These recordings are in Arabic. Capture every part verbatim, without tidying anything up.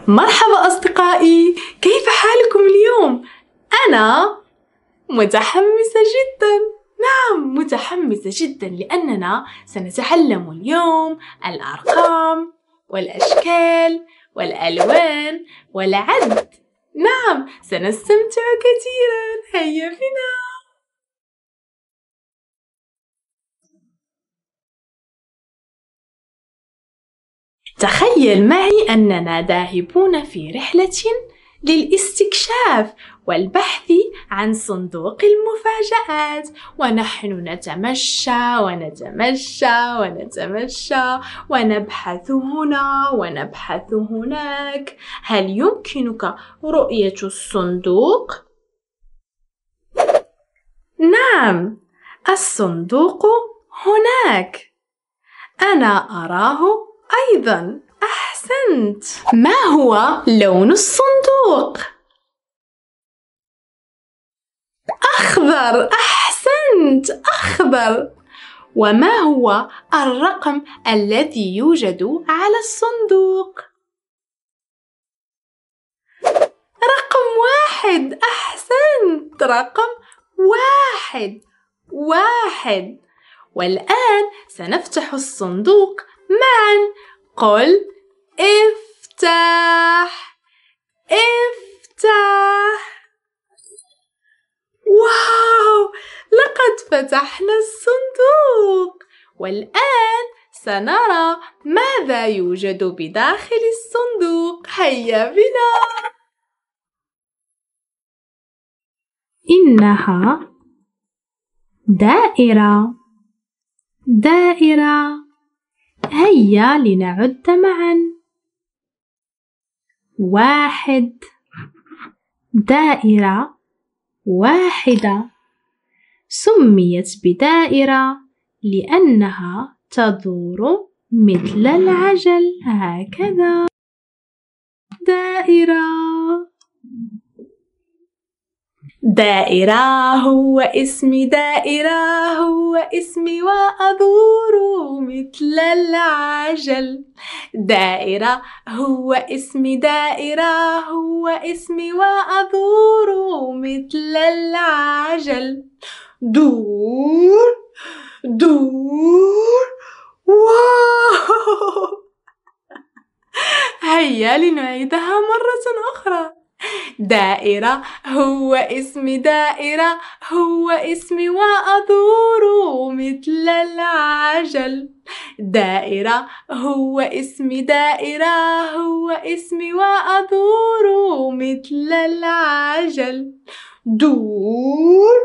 مرحبا أصدقائي، كيف حالكم اليوم؟ أنا متحمسة جدا، نعم متحمسة جدا لأننا سنتعلم اليوم الأرقام والأشكال والألوان والعد. نعم سنستمتع كثيرا، هيا بنا. تخيل معي أننا ذاهبون في رحلة للاستكشاف والبحث عن صندوق المفاجآت، ونحن نتمشى ونتمشى ونتمشى ونبحث هنا ونبحث هناك. هل يمكنك رؤية الصندوق؟ نعم، الصندوق هناك، أنا أراه أيضاً. أحسنت. ما هو لون الصندوق؟ أخضر. أحسنت، أخضر. وما هو الرقم الذي يوجد على الصندوق؟ رقم واحد. أحسنت، رقم واحد. واحد. والآن سنفتح الصندوق معاً. قل افتح. افتح. واو، لقد فتحنا الصندوق، والآن سنرى ماذا يوجد بداخل الصندوق. هيا بنا. إنها دائرة. دائرة. هيا لنعد معاً. واحد. دائرة واحدة سميت بدائرة لأنها تدور مثل العجل، هكذا. دائرة. دائرة هو اسمي، دائرة هو اسمي، وأدور مثل العجل. دائرة هو اسمي، دائرة هو اسمي، وأدور مثل العجل. دور دور. واو. هيا لنعيدها مرة أخرى. دائرة هو اسمي، دائرة هو اسمي، وأدور مثل العجل. دائرة هو اسمي، دائرة هو اسمي، وأدور مثل العجل. دور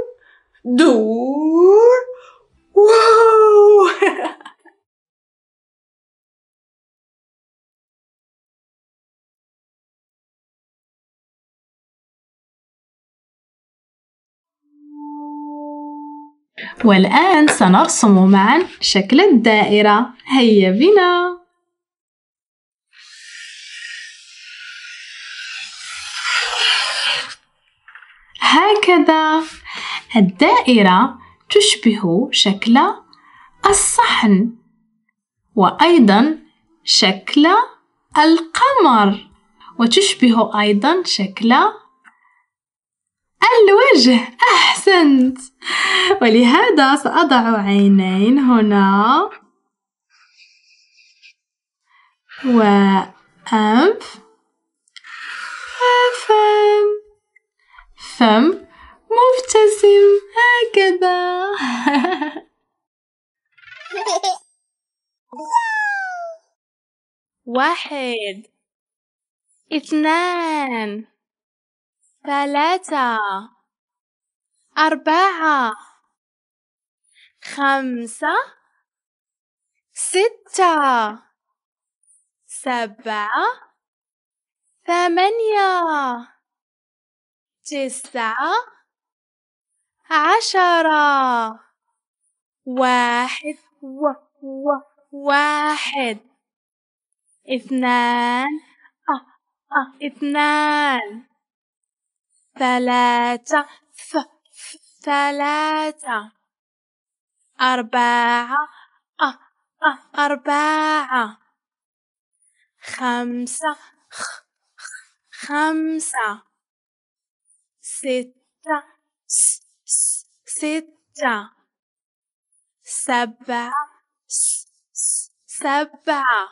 دور. واو. والآن سنرسم معاً شكل الدائرة. هيا بنا. هكذا. الدائرة تشبه شكل الصحن، وأيضاً شكل القمر، وتشبه أيضاً شكل الوجه. أحسنت. ولهذا سأضع عينين هنا، وأنف، وفم. فم مبتسم، هكذا. واحد، اثنان، ثلاثة، أربعة، خمسة، ستة، سبعة، ثمانية، تسعة، عشرة. واحد و و واحد. اثنان، أه أه اثنان. ثلاثة، ث ث ثلاثة. أربعة، أه أه أربعة. خمسة، خ خمسة ستة ستة سبعة سبعة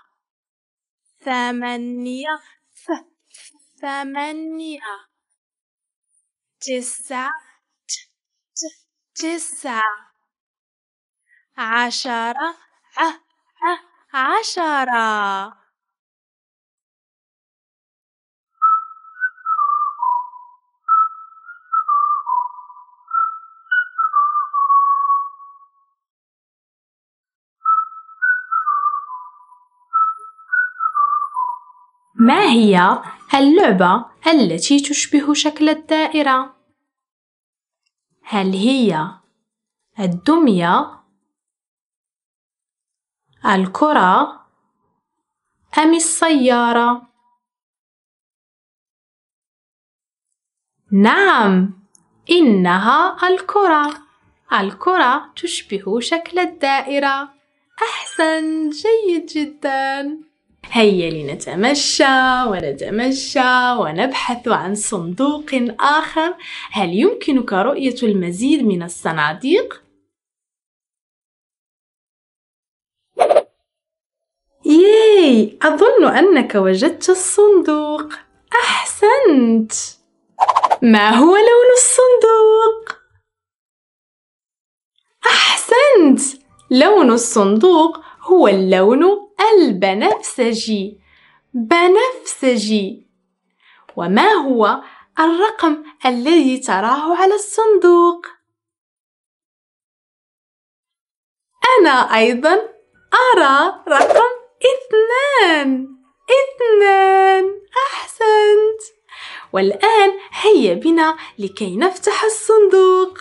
ثمانية ثمانية تسعة تسعة عشرة عشرة. ما هي اللعبة التي تشبه شكل الدائرة؟ هل هي الدمية، الكرة، أم السيارة؟ نعم، إنها الكرة. الكرة تشبه شكل الدائرة. أحسن، جيد جدا. هيا لنتمشى ونتمشى ونبحث عن صندوق آخر. هل يمكنك رؤية المزيد من الصناديق؟ ياي، أظن أنك وجدت الصندوق. أحسنت. ما هو لون الصندوق؟ أحسنت، لون الصندوق هو اللون البنفسجي. بنفسجي. وما هو الرقم الذي تراه على الصندوق؟ أنا أيضا أرى رقم اثنان. اثنان، أحسنت. والآن هيا بنا لكي نفتح الصندوق.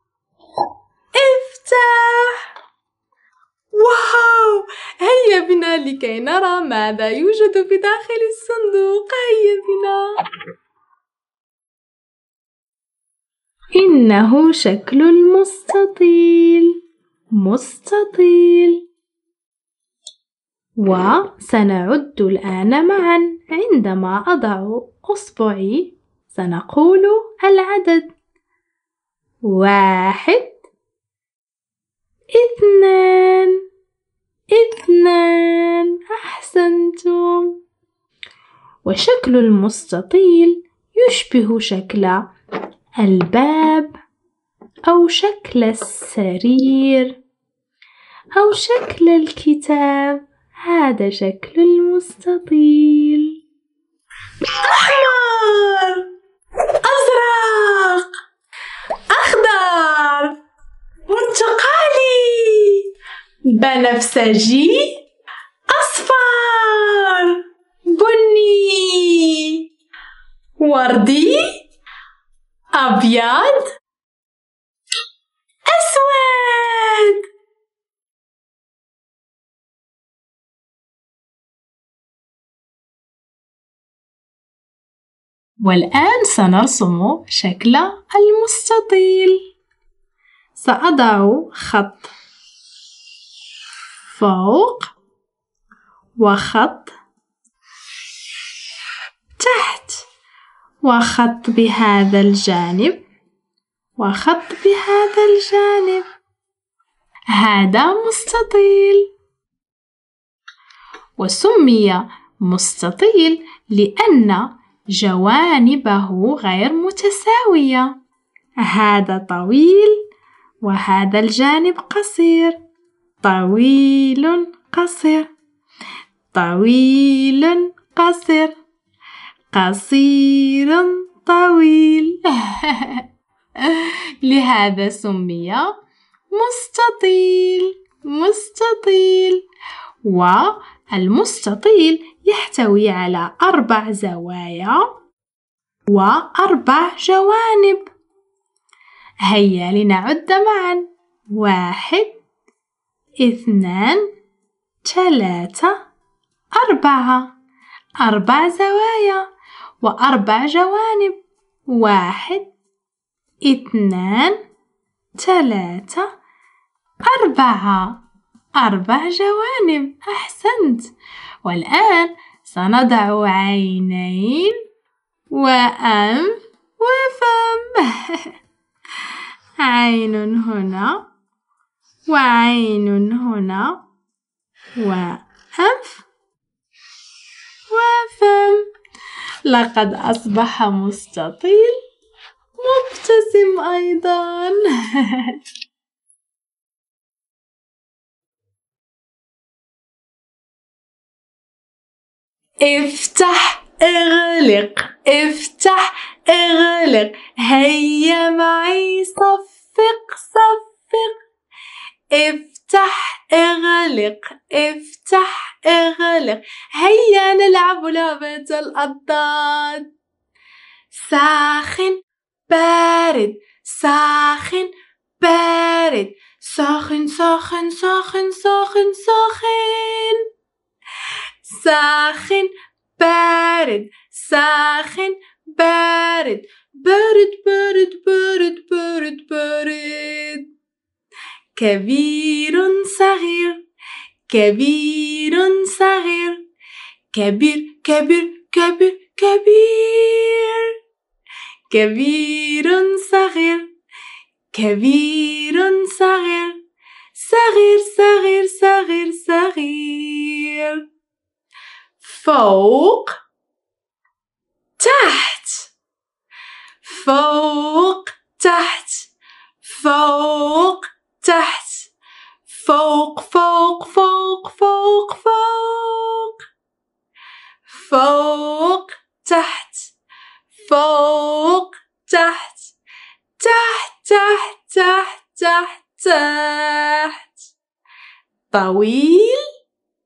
افتح. واو، هيا بنا لكي نرى ماذا يوجد بداخل الصندوق. هيا بنا. إنه شكل المستطيل. مستطيل. وسنعد الآن معا. عندما أضع أصبعي سنقول العدد. واحد اثنان اثنان. أحسنتم. وشكل المستطيل يشبه شكل الباب أو شكل السرير أو شكل الكتاب. هذا شكل المستطيل. أحمر، أزرق، أخضر، برتقالي، بنفسجي، أصفر، بني، وردي، أبيض، أسود. والآن سنرسم شكل المستطيل. سأضع خط فوق وخط تحت وخط بهذا الجانب وخط بهذا الجانب. هذا مستطيل. وسمي مستطيل لأن جوانبه غير متساوية. هذا طويل وهذا الجانب قصير. طويل قصير طويل قصير قصير طويل. لهذا سمي مستطيل. مستطيل. والمستطيل يحتوي على أربع زوايا وأربع جوانب. هيا لنعد معا. واحد اثنان ثلاثة أربعة. أربع زوايا وأربع جوانب. واحد اثنان ثلاثة أربعة. أربع جوانب. أحسنت. والآن سنضع عينين وأنف وفم. عين هنا وعين هنا وأنف وفم. لقد أصبح مستطيل مبتسم أيضاً. افتح اغلق افتح اغلق هيا معي صفق صفق. افتح اغلق افتح اغلق هيا نلعب لعبة الأضداد. ساخن بارد ساخن بارد ساخن ساخن ساخن ساخن ساخن. ساخن بارد ساخن بارد بارد بارد بارد بارد بارد. كبير صغير كبير صغير كبير كبير كبير كبير. كبير صغير كبير صغير صغير صغير صغير صغير. فوق تحت فوق تحت فوق تحت فوق فوق فوق فوق فوق. فوق تحت فوق تحت تحت تحت تحت تحت تحت. طويل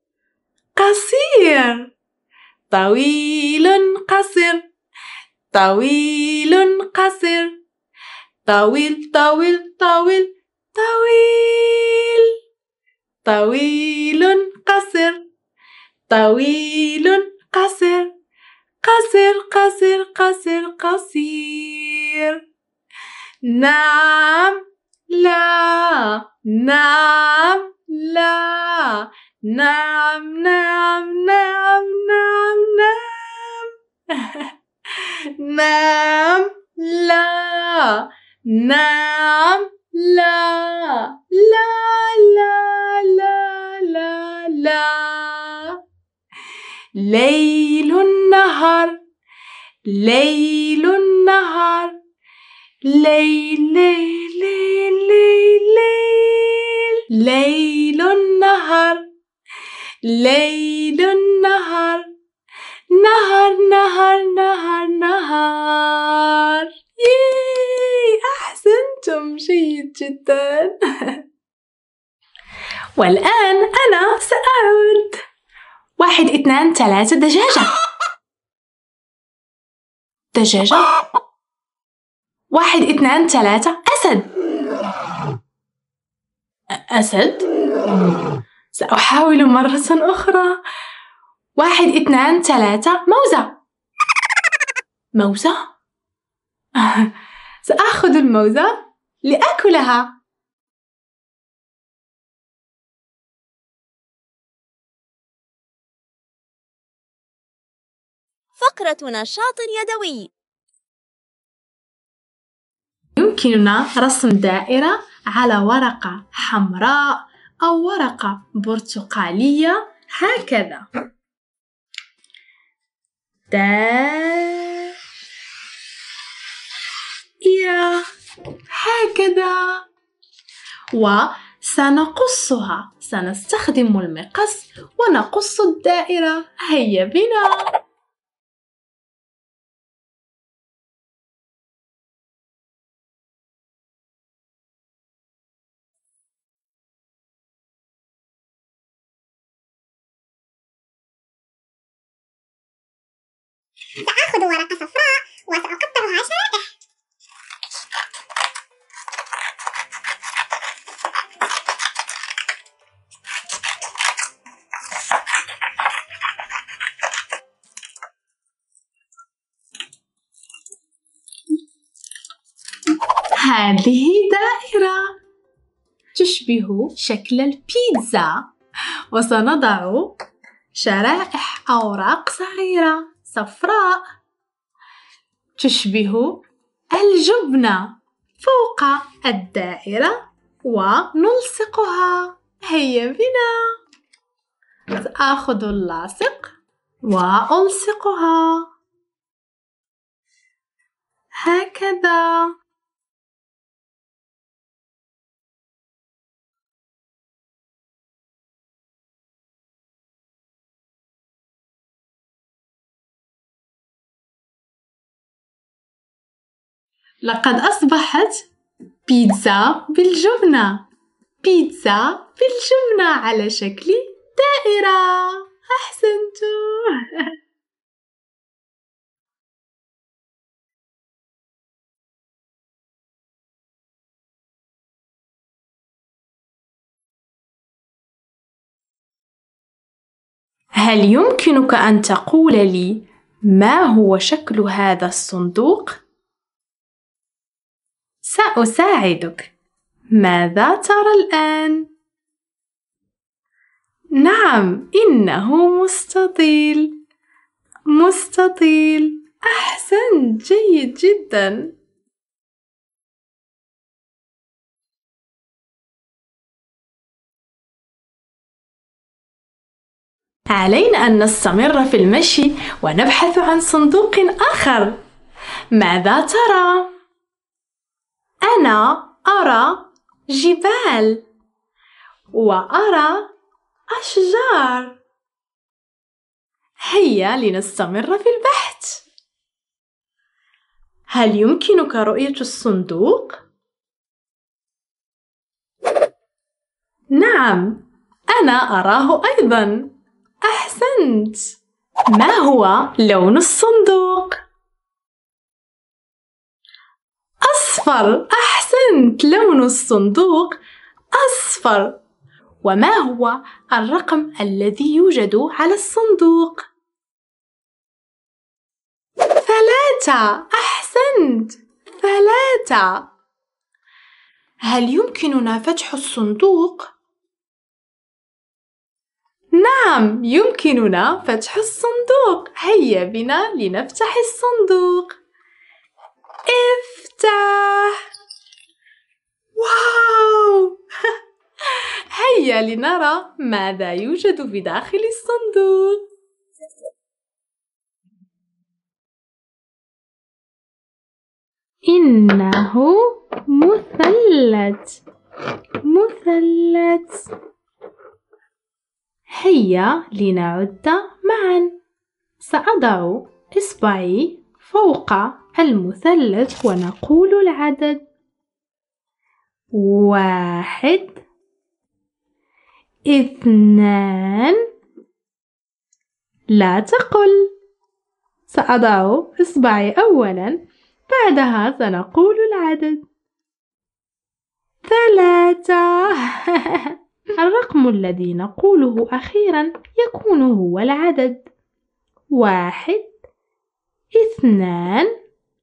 قصير طويل قصير طويل قصير طويل طويل طويل طويل. طويل قصير طويل قصير قصير قصير قصير قصير. نعم لا نعم لا نعم نعم نعم نعم نعم. نعم لا نعم لا لا لا لا لا لا. ليل النهار ليل النهار ليل ليل ليل ليل. ليل النهار ليل النهار نهر نهر نهر نهر. ياي أحسنتم جيد جدا. والآن أنا سأعود. واحد اثنان ثلاثة. دجاجة دجاجة. واحد اثنان ثلاثة. أسد أسد. سأحاول مرة أخرى. واحد اثنان ثلاثة. موزة موزة. سأخذ الموزة لأكلها. فقرة نشاط يدوي. يمكننا رسم دائرة على ورقة حمراء أو ورقة برتقالية هكذا. دائرة هكذا. وسنقصها. سنستخدم المقص ونقص الدائرة. هيا بنا. سآخذ ورقة صفراء وسأقطعها شرائح. هذه دائرة تشبه شكل البيتزا، وسنضع شرائح أوراق صغيرة صفراء تشبه الجبنة فوق الدائرة ونلصقها. هيا بنا. سآخذ اللاصق وألصقها هكذا. لقد أصبحت بيتزا بالجبنة. بيتزا بالجبنة على شكل دائرة. أحسنتم. هل يمكنك أن تقول لي ما هو شكل هذا الصندوق؟ سأساعدك. ماذا ترى الآن؟ نعم، إنه مستطيل. مستطيل. أحسنت، جيد جدا. علينا أن نستمر في المشي ونبحث عن صندوق آخر. ماذا ترى؟ أنا أرى جبال وأرى أشجار. هيا لنستمر في البحث. هل يمكنك رؤية الصندوق؟ نعم، أنا أراه أيضاً. أحسنت. ما هو لون الصندوق؟ أصفر. أحسنت، لون الصندوق أصفر. وما هو الرقم الذي يوجد على الصندوق؟ ثلاثة. أحسنت، ثلاثة. هل يمكننا فتح الصندوق؟ نعم، يمكننا فتح الصندوق. هيا بنا لنفتح الصندوق. افتح. واو. هيا لنرى ماذا يوجد بداخل الصندوق. إنه مثلث. مثلث. هيا لنعد معا. سأضع إصبعي فوق المثلث ونقول العدد. واحد، اثنان. لا تقل. سأضع إصبعي أولا، بعدها سنقول العدد. ثلاثة. الرقم الذي نقوله أخيرا يكون هو العدد. واحد، اثنان،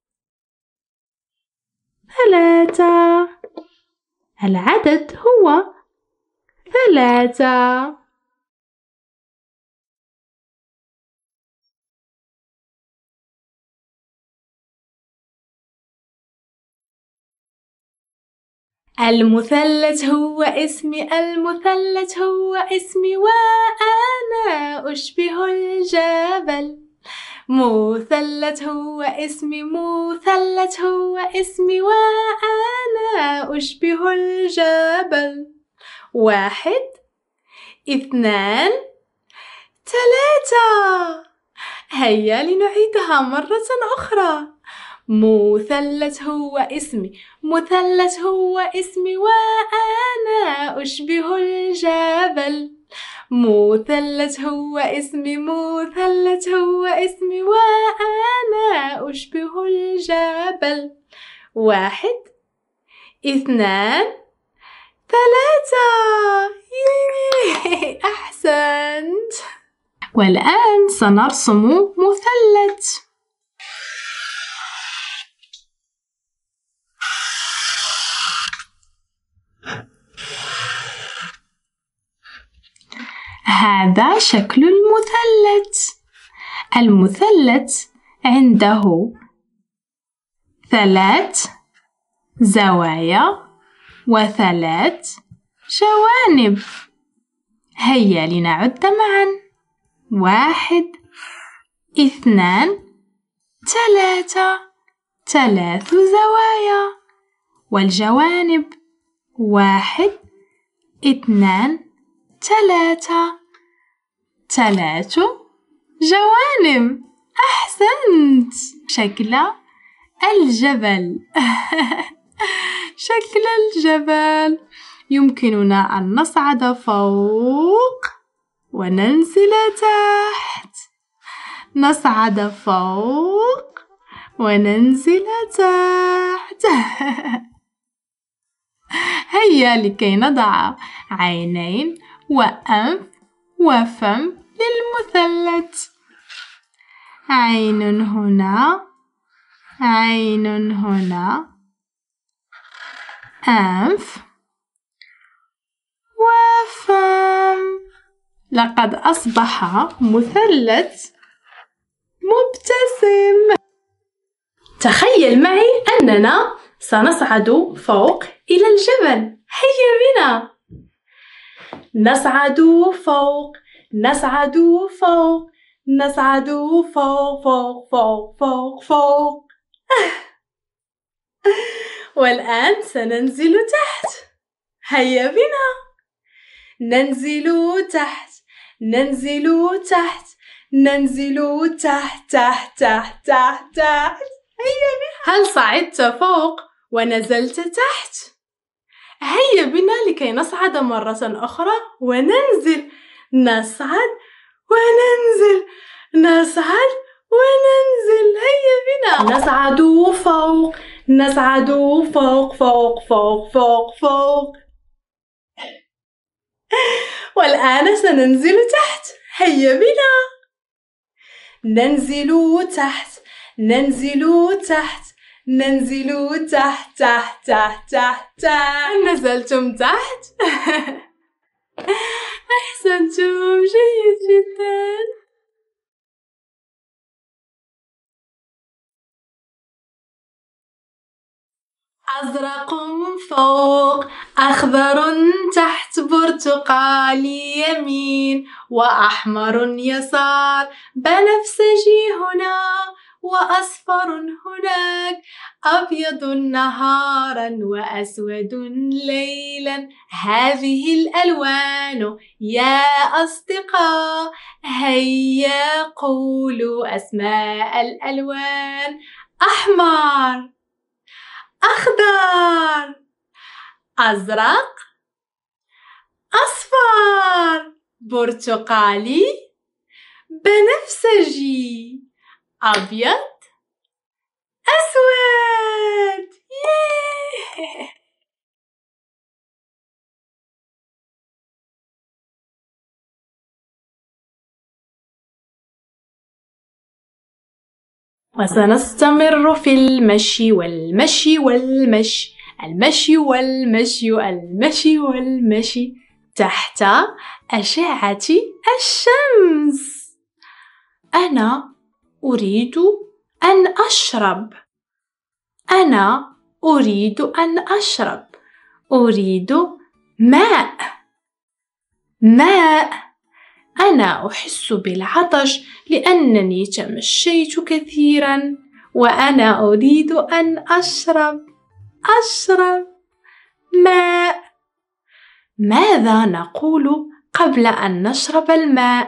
ثلاثة. العدد هو ثلاثة. المثلث هو اسمي. المثلث هو اسمي وأنا أشبه الجبل. مثلث هو اسمي. مثلث هو اسمي وأنا أشبه الجبل. واحد، اثنان، ثلاثة. هيا لنعيدها مرة أخرى. مثلث هو اسمي. مثلث هو اسمي وأنا أشبه الجبل. مثلث هو اسمي. مثلث هو اسمي وأنا أشبه الجبل. واحد، اثنان، ثلاثة. ييه. أحسنت. والآن سنرسم مثلث. هذا شكل المثلث. المثلث عنده ثلاث زوايا وثلاث جوانب. هيا لنعد معا. واحد، اثنان، ثلاثة. ثلاث زوايا والجوانب. واحد، اثنان، ثلاثة. ثلاث جوانب. أحسنت. شكل الجبل. شكل الجبل. يمكننا أن نصعد فوق وننزل تحت. نصعد فوق وننزل تحت. هيا لكي نضع عينين وأنف وفم للمثلث. عين هنا، عين هنا، أنف وفم. لقد أصبح مثلث مبتسم. تخيل معي أننا سنصعد فوق إلى الجبل. هيا بنا نصعد فوق، نصعد فوق، نصعد فوق فوق فوق فوق فوق. والآن سننزل تحت. هيا بنا ننزل تحت، ننزل تحت، ننزل تحت تحت تحت تحت تحت. هيا بنا. هل صعدت فوق ونزلت تحت؟ هيا بنا لكي نصعد مرة أخرى وننزل. نصعد وننزل، نصعد وننزل. هيا بنا نصعد فوق، نصعد فوق فوق فوق فوق فوق. والآن سننزل تحت. هيا بنا ننزل تحت، ننزل تحت، ننزل تحت تحت تحت تحت تحت. نزلتم تحت. أحسنتم، جيد جدا. أزرق فوق، أخضر تحت، برتقالي يمين، وأحمر يسار، بنفسجي هنا، وأصفر هناك، أبيض نهارا وأسود ليلا. هذه الألوان يا أصدقاء. هيا قولوا أسماء الألوان. أحمر، أخضر، أزرق، أصفر، برتقالي، بنفسجي، أبيض، أسود. ياه. وسنستمر في المشي والمشي والمشي، المشي والمشي، المشي والمشي تحت أشعة الشمس. أنا أريد أن أشرب. أنا أريد أن أشرب. أريد ماء. ماء. أنا أحس بالعطش لأنني تمشيت كثيرا، وأنا أريد أن أشرب. أشرب ماء. ماذا نقول قبل أن نشرب الماء؟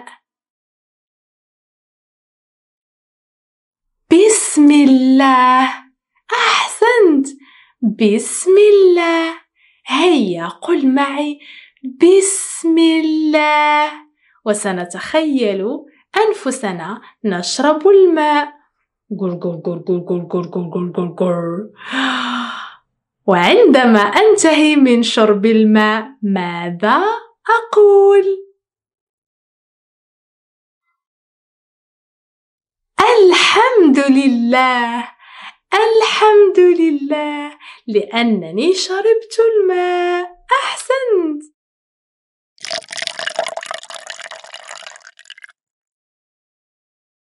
بسم الله. أحسنت، بسم الله. هيا قل معي بسم الله. وسنتخيل أنفسنا نشرب الماء. قل قل قل قل قل قل قل قل قل قل. وعندما أنتهي من شرب الماء ماذا أقول؟ الحمد لله. الحمد لله لأنني شربت الماء. أحسنت.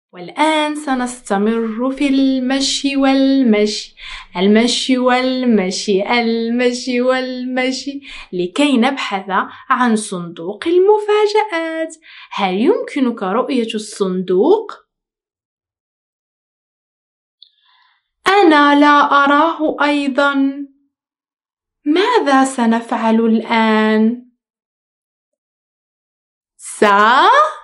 والآن سنستمر في المشي والمشي المشي والمشي المشي والمشي لكي نبحث عن صندوق المفاجآت. هل يمكنك رؤية الصندوق؟ أنا لا أراه أيضاً. ماذا سنفعل الآن؟ سا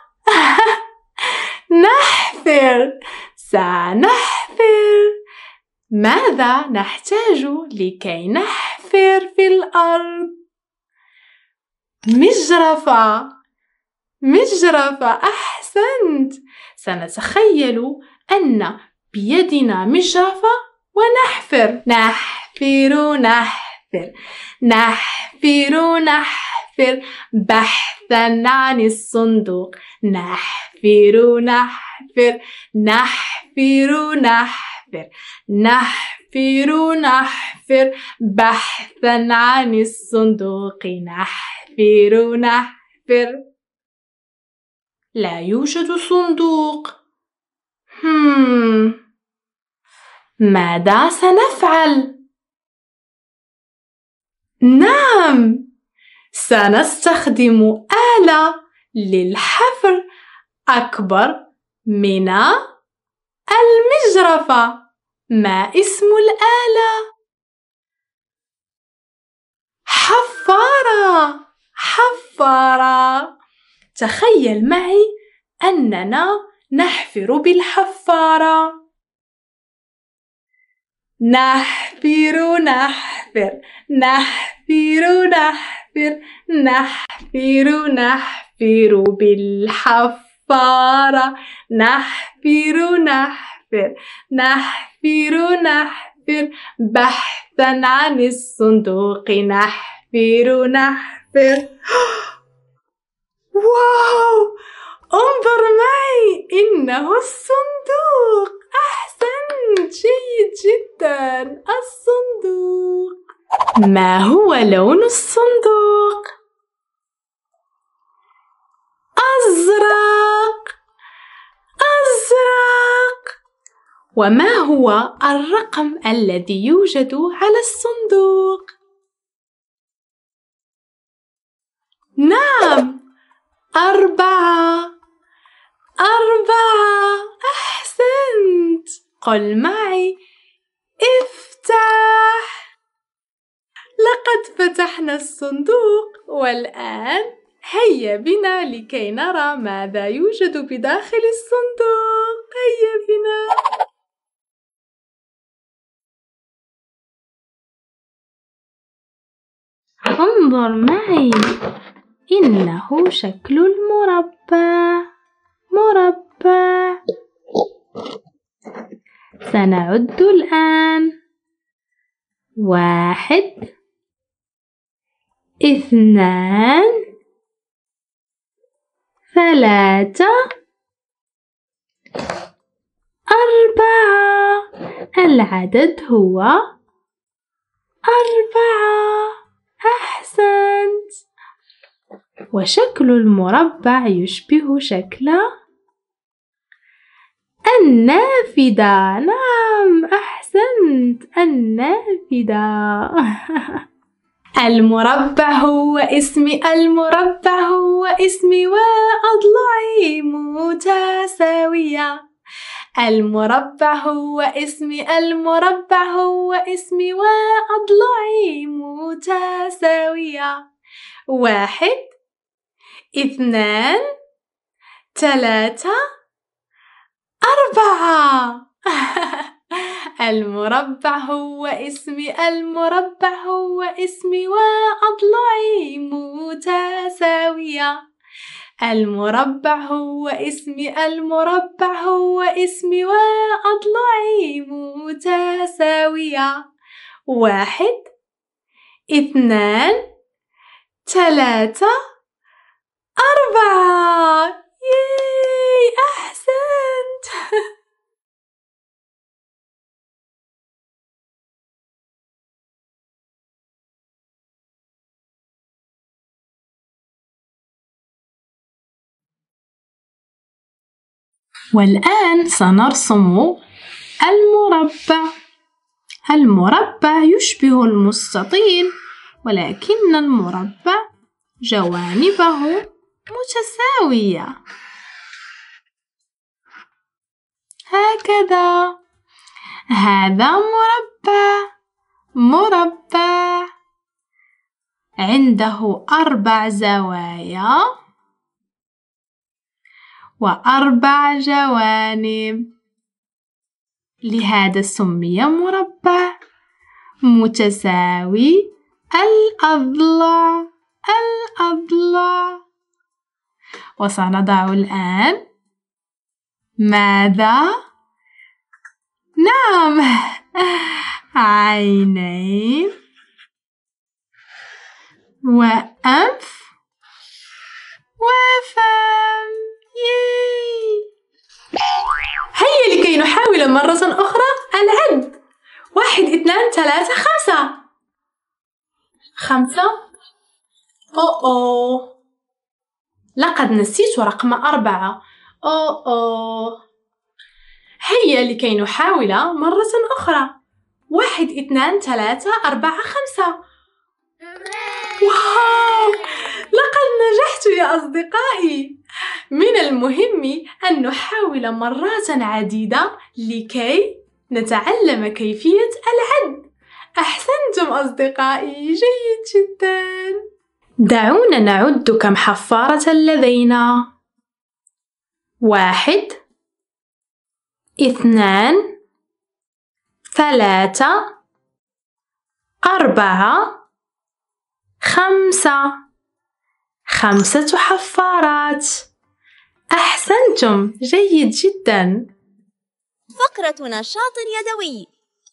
نحفر سنحفر. ماذا نحتاج لكي نحفر في الأرض؟ مجرفة مجرفة أحسنت. سنتخيل أن بيدنا مجرفة ونحفر نحفر نحفر نحفر نحفر بحثا عن الصندوق. نحفر نحفر نحفر نحفر نحفر نحفر بحثا عن الصندوق. نحفر نحفر. لا يوجد صندوق. هم. ماذا سنفعل؟ نعم، سنستخدم آلة للحفر أكبر من المجرفة. ما اسم الآلة؟ حفارة حفارة. تخيل معي أننا نحفر بالحفارة. نحفر نحفر نحفر نحفر نحفر نحفر بالحفارة. نحفر نحفر نحفر نحفر بحثا عن الصندوق. نحفر نحفر. واو، انظر معي، إنه الصندوق. أحسنت، جيد جدا. الصندوق. ما هو لون الصندوق؟ أزرق أزرق. وما هو الرقم الذي يوجد على الصندوق؟ نعم، أربعة أربعة. أحسنت. قل معي: افتح. لقد فتحنا الصندوق، والآن هيا بنا لكي نرى ماذا يوجد بداخل الصندوق. هيا بنا. انظر معي، إنه شكل المربع. مربع. سنعد الآن: واحد، اثنان، ثلاثة، أربعة. العدد هو أربعة. أحسنت. وشكل المربع يشبه شكل النافذة. نعم، أحسنت، النافذة. المربع هو اسمي المربع هو اسمي وأضلعي متساوية. المربع هو اسمي المربع هو اسمي وأضلعي متساوية. واحد، اثنان، ثلاثة، أربعة. المربع هو اسمي المربع هو اسمي وأضلعي متساوية. المربع هو اسمي المربع هو اسمي وأضلعي متساوية. واحد، اثنان، ثلاثة، أربعة. ياي، أحسنت. والآن سنرسم المربع. المربع يشبه المستطيل، ولكن المربع جوانبه متساوية هكذا. هذا مربع مربع عنده أربع زوايا وأربع جوانب، لهذا سمي مربع متساوي الأضلاع الأضلاع. وسنضع الآن ماذا؟ نعم، عينين وأنف وفم. ياي! هيا لكي نحاول مرة أخرى العد. واحد اثنان ثلاثة خمسة. خمسة. أو أو لقد نسيت رقم أربعة. أو أو هيا لكي نحاول مرة أخرى. واحد اثنان ثلاثة أربعة خمسة. واو! لقد نجحت يا أصدقائي. من المهم أن نحاول مرات عديدة لكي نتعلم كيفية العد. أحسنتم أصدقائي، جيد جدا. دعونا نعد كم حفارة لدينا. واحد اثنان ثلاثة أربعة خمسة. خمسة حفارات. أحسنتم، جيد جدا. فقرة نشاط يدوي.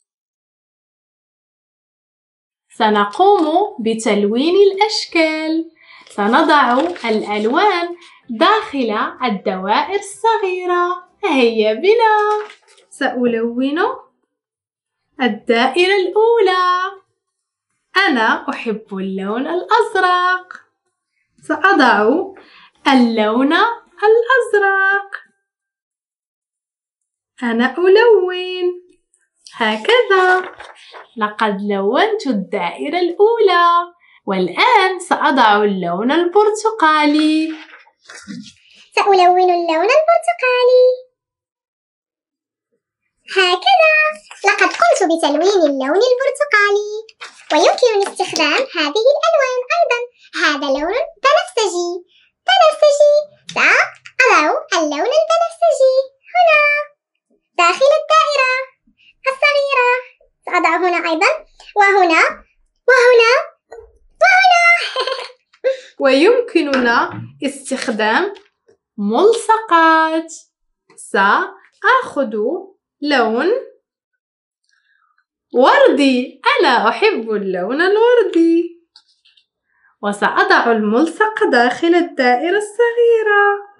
سنقوم بتلوين الأشكال. سنضع الألوان داخل الدوائر الصغيرة. هيا بنا. سألون الدائرة الأولى. أنا أحب اللون الأزرق. سأضع اللون الأزرق. أنا ألون هكذا. لقد لونت الدائرة الأولى، والآن سأضع اللون البرتقالي. سألون اللون البرتقالي هكذا. لقد قمت بتلوين اللون البرتقالي، ويمكنني استخدام هذه الألوان أيضا. هذا لون بنفسجي بنفسجي. سأضع اللون البنفسجي هنا داخل الدائرة الصغيرة. سأضع هنا أيضا، وهنا وهنا وهنا. ويمكننا استخدام ملصقات. سأخذ لون وردي. أنا أحب اللون الوردي. وسأضع الملصق داخل الدائرة الصغيرة.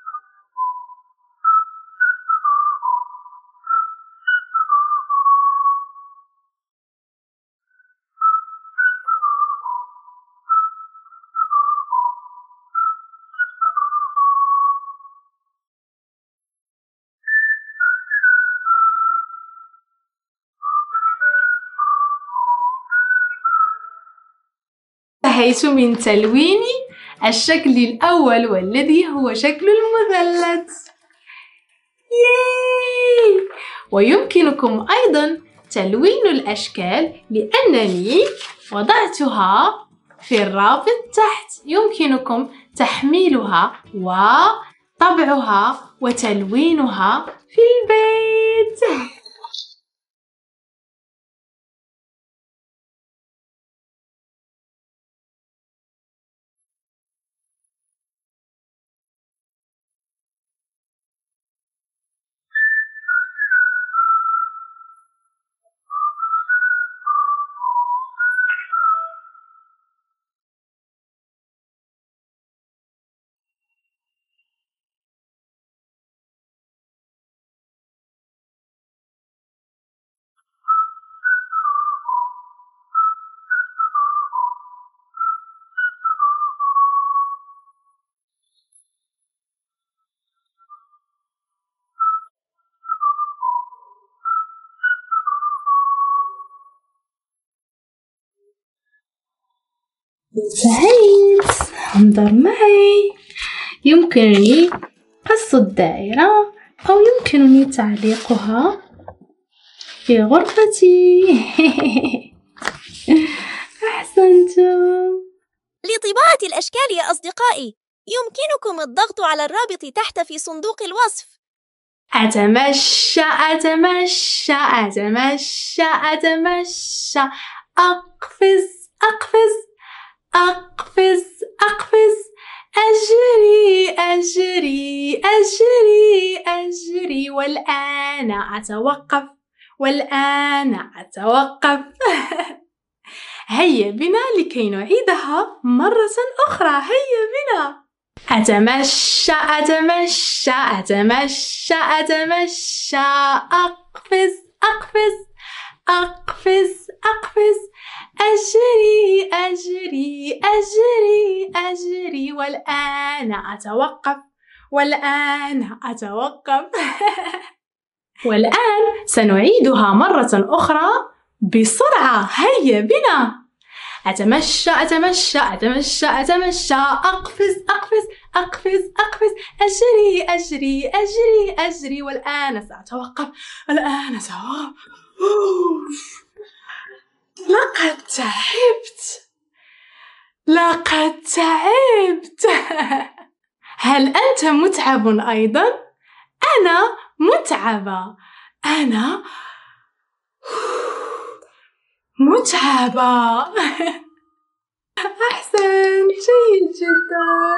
انتهيت من تلوين الشكل الأول، والذي هو شكل المثلث. ياي! ويمكنكم أيضا تلوين الأشكال، لأنني وضعتها في الرابط تحت. يمكنكم تحميلها وطبعها وتلوينها في البيت. انتهيت. انظر معي. يمكنني قص الدائرة أو يمكنني تعليقها في غرفتي. أحسنتم. لطباعة الأشكال يا أصدقائي، يمكنكم الضغط على الرابط تحت في صندوق الوصف. أتمشى أتمشى أتمشى أتمشى أقفز أقفز أقفز أقفز أجري أجري أجري أجري والآن أتوقف والآن أتوقف. هيا بنا لكي نعيدها مرة أخرى. هيا بنا. أتمشى أتمشى أتمشى أتمشى أقفز أقفز أقفز أقفز أجري أجري أجري أجري والآن أتوقف والآن أتوقف. والآن سنعيدها مرة أخرى بسرعة. هيا بنا. أتمشى أتمشى أتمشى أتمشى أقفز أقفز أقفز أقفز أجري أجري أجري أجري والآن سأتوقف الآن سأتوقف. لقد تعبت لقد تعبت. هل أنت متعب أيضا؟ أنا متعبة. أنا متعبة. أحسن. جيد جدا.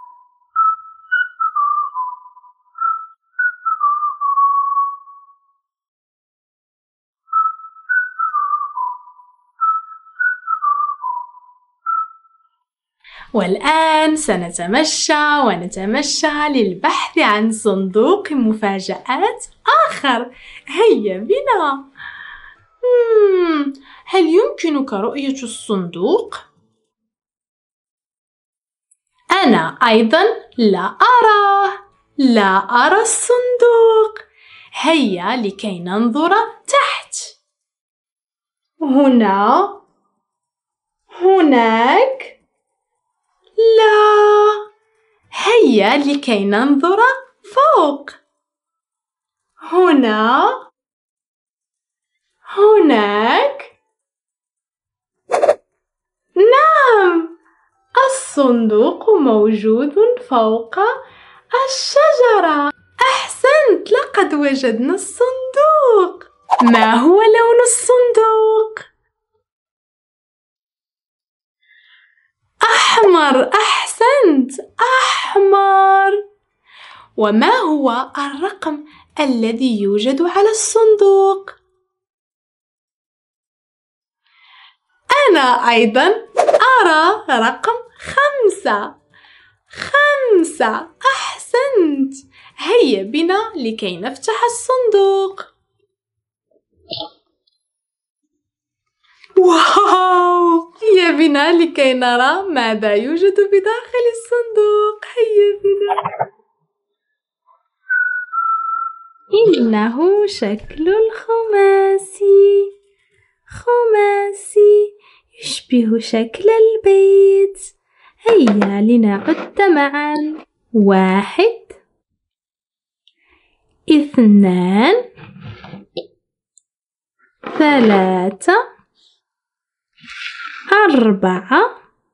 والآن سنتمشى ونتمشى للبحث عن صندوق مفاجآت آخر. هيا بنا. مم. هل يمكنك رؤية الصندوق؟ أنا أيضا لا أراه. لا أرى الصندوق. هيا لكي ننظر تحت. هنا. هناك. لا. هيا لكي ننظر فوق. هنا. هناك. نعم، الصندوق موجود فوق الشجرة. أحسنت. لقد وجدنا الصندوق. ما هو لون الصندوق؟ أحمر. أحسنت. أحمر. وما هو الرقم الذي يوجد على الصندوق؟ أنا أيضا أرى رقم خمسة. خمسة. أحسنت. هيا بنا لكي نفتح الصندوق. واو. هيا بنا لكي نرى ماذا يوجد بداخل الصندوق. هيا بنا. إنه شكل الخماسي. خماسي يشبه شكل البيت. هيا لنعد معا. واحد، اثنان، ثلاثة، أربعة،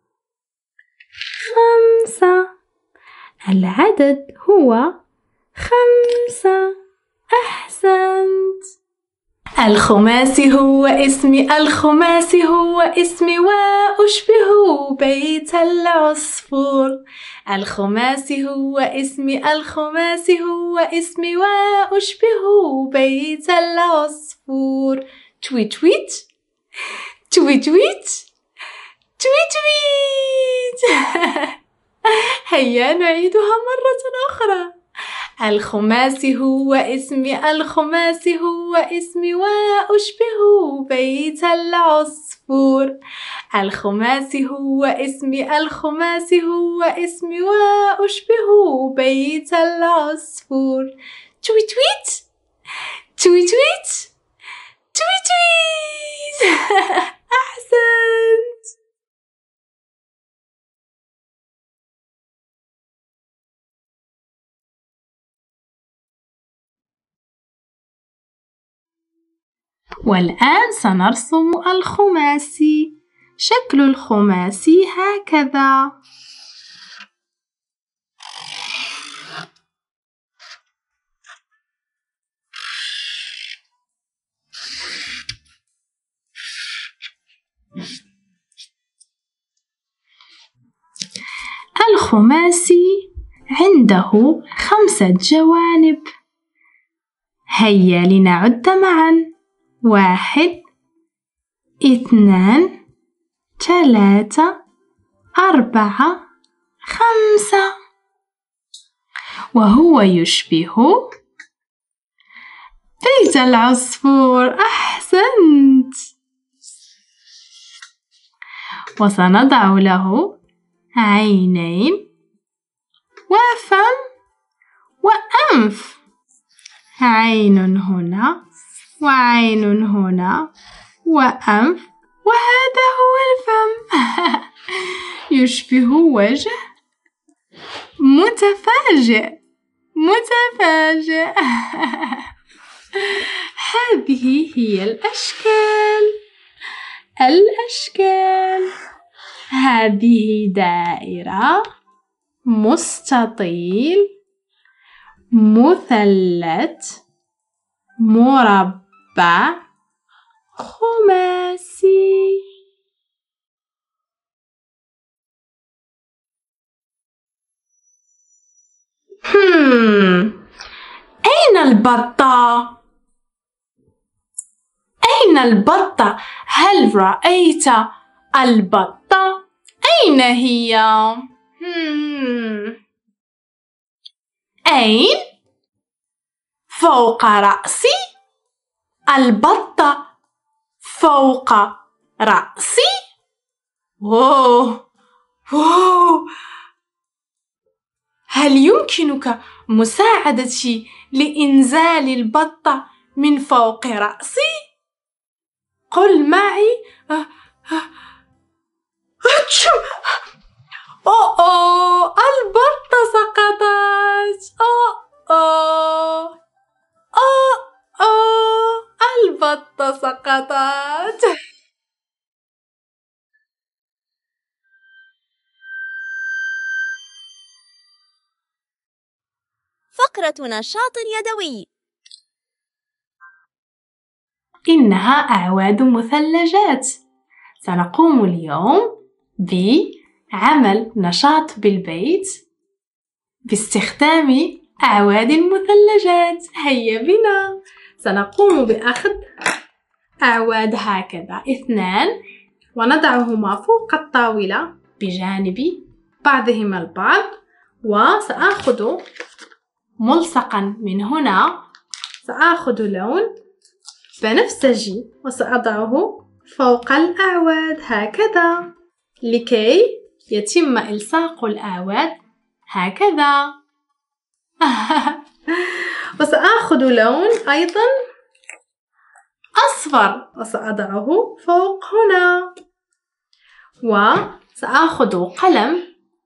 خمسة. العدد هو خمسة. أحسنت. الخماسي هو اسمي. الخماسي هو اسمي وأشبه بيت العصفور. الخماسي هو اسمي. الخماسي هو اسمي وأشبه بيت العصفور. تويت تويت تويت تويت تويت تويت. هيا نعيدها مرة أخرى. الخماسي هو اسمي. الخماسي هو اسمي وأشبه بيت العصفور. الخماسي هو اسمي. الخماسي هو اسمي وأشبه بيت العصفور. تويت تويت تويت تويت تويت تويت. أحسنت. والآن سنرسم الخماسي. شكل الخماسي هكذا. الخماسي عنده خمسة جوانب. هيا لنعد معا: واحد، اثنان، ثلاثة، أربعة، خمسة. وهو يشبه بيت العصفور. أحسنت. وسنضع له عينين وفم وأنف. عين هنا وعين هنا وأنف، وهذا هو الفم. يشبه وجه متفاجئ متفاجئ. هذه هي الأشكال الأشكال هذه دائرة، مستطيل، مثلث، مربع، خماسي. هم. أين البطة؟ أين البطة؟ هل رأيت البطة؟ أين هي؟ هم. أين؟ فوق رأسي؟ البطة فوق رأسي؟ أوه أوه. هل يمكنك مساعدتي لإنزال البطة من فوق رأسي؟ قل معي: أوه أوه البطة سقطت. أوه أوه أوه أوه البطة سقطت. فقرة نشاط يدوي. إنها أعواد مثلجات. سنقوم اليوم بعمل نشاط بالبيت باستخدام أعواد مثلجات. هيا بنا. سنقوم بأخذ أعواد هكذا اثنان، ونضعهما فوق الطاولة بجانب بعضهما البعض، وسأخذ ملصقا من هنا. سأخذ لون بنفسجي وسأضعه فوق الأعواد هكذا لكي يتم إلصاق الأعواد هكذا. وسأخذ لون أيضا أصفر وسأضعه فوق هنا، وسأخذ قلم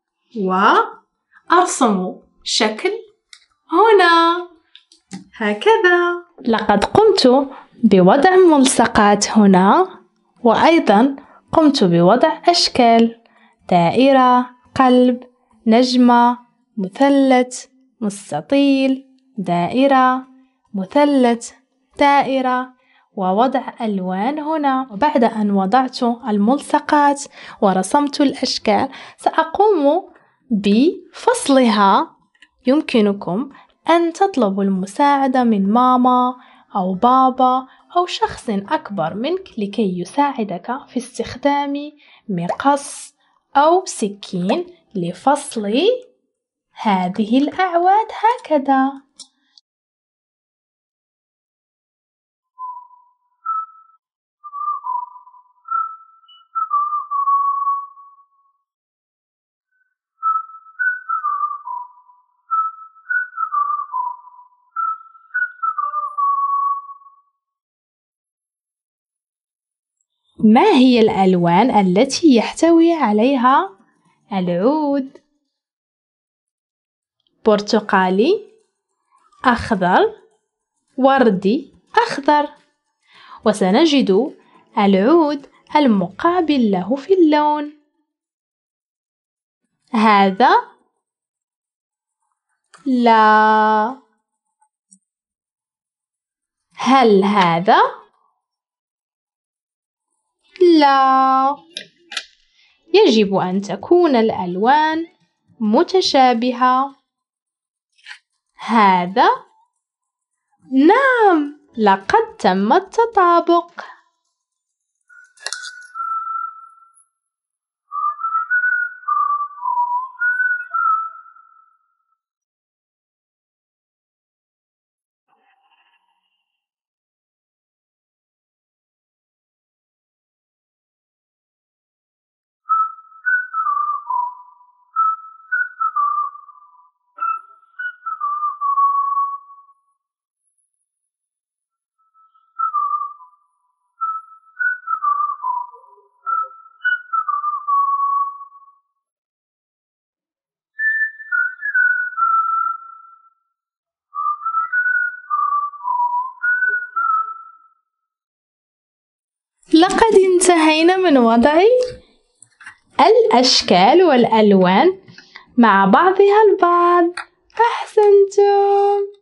وأرسم شكل هنا هكذا. لقد قمت بوضع ملصقات هنا، وأيضا قمت بوضع أشكال: دائرة، قلب، نجمة، مثلث، مستطيل، دائرة، مثلث، دائرة، ووضع ألوان هنا. وبعد أن وضعت الملصقات ورسمت الأشكال سأقوم بفصلها. يمكنكم أن تطلبوا المساعدة من ماما أو بابا أو شخص أكبر منك لكي يساعدك في استخدام مقص أو سكين لفصل هذه الأعواد هكذا. ما هي الألوان التي يحتوي عليها العود؟ برتقالي، أخضر، وردي، أخضر. وسنجد العود المقابل له في اللون. هذا لا. هل هذا؟ لا. يجب أن تكون الألوان متشابهة. هذا؟ نعم، لقد تم التطابق. لقد انتهينا من وضع الأشكال والألوان مع بعضها البعض. أحسنتم.